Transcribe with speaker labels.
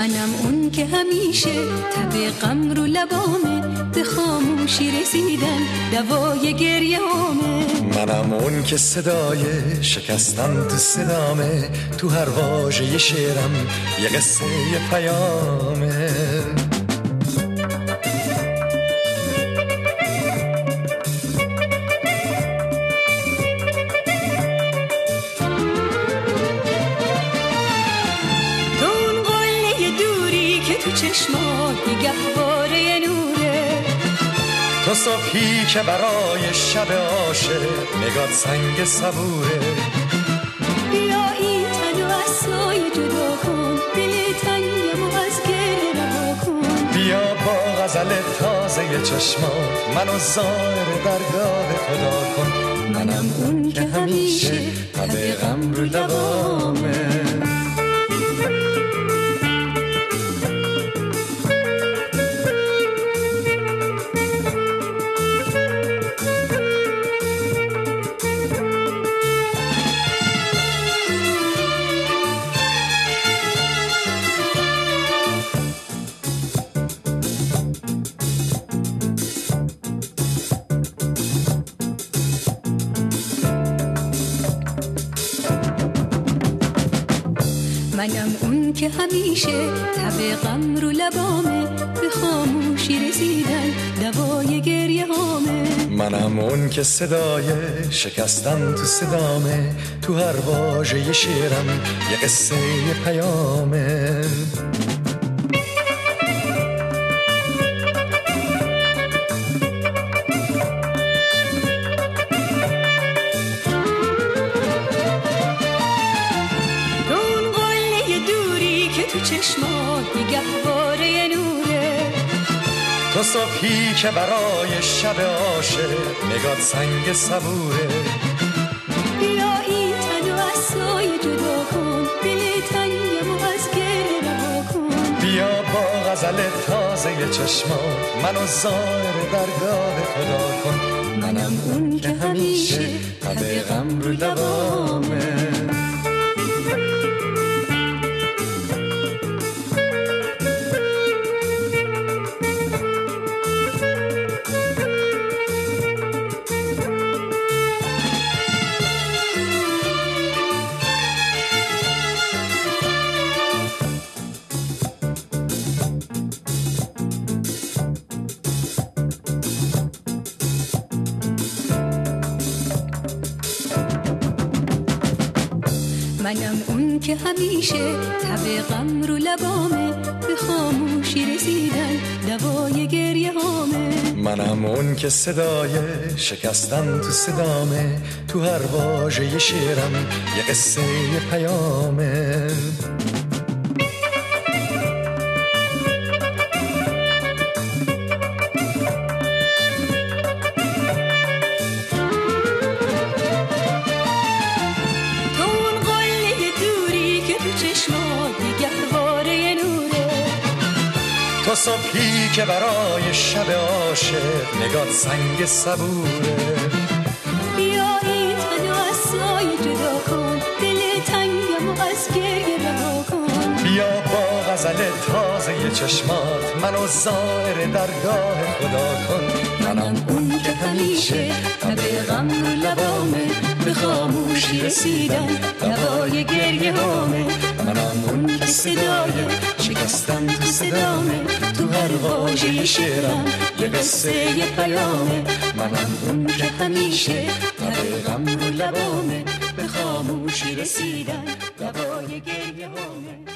Speaker 1: منم اون که همیشه تب غم رو لبامه، به خاموشی رسیدن دوای گریه هامه.
Speaker 2: منم اون که صدای شکستن تو صدامه، تو هر واژه شعرم یه قصه یه پیامه.
Speaker 1: چشمات گهواره نوره،
Speaker 2: تو صبحی که برای شب عاشق نگات سنگ صبوره.
Speaker 1: بیا این تن و از سایه جدا کن، دل تنگم و از گره رها کن.
Speaker 2: بیا با غزل تازه چشمات منو زائر درگاه خدا کن.
Speaker 1: منم اون که همیشه تب غم رو لبامه. منم اون که همیشه تب غم رو لبامه، به خاموشی رسیدن دوای گریه هامه.
Speaker 2: منم اون که صدای شکستن تو صدامه، تو هر واژه شعرم یه قصه یه پیامه.
Speaker 1: چشمات گهواره نوره،
Speaker 2: تو صبحی که برای شب عاشق نگات سنگ صبوره.
Speaker 1: بیا این تن و از سایه جدا کن، دل تنگم و از گره رها کن.
Speaker 2: بیا با غزل تازه چشمات منو زائر درگاه خدا کن.
Speaker 1: منم اون که همیشه تب غم رو لبامه. منم اون که همیشه تب غم رو لبامه، به خاموشی رسیدن دوای گریه هامه.
Speaker 2: منم اون که صدای شکستن تو صدامه، تو هر واژه شعرم یه قصه یه پیامه. تو صبحی که برای شب عاشق نگات سنگ صبوره.
Speaker 1: بیا این تن و از سایه جدا کن، دل تنگم و از گریه رها کن.
Speaker 2: بیا با غزل تازه چشمات منو زائر درگاه خدا کن.
Speaker 1: منم اون که همیشه تب غم رو لبامه، به خاموشی رسیدن دوای گریه هامه.
Speaker 2: منم اون که صدای شکستن تو صدامه، تو هر واژه شعرم یه قصه یه پیامه.
Speaker 1: منم اون که همیشه تب غم رو لبامه، به خاموشی رسیدن دوای گریه هامه.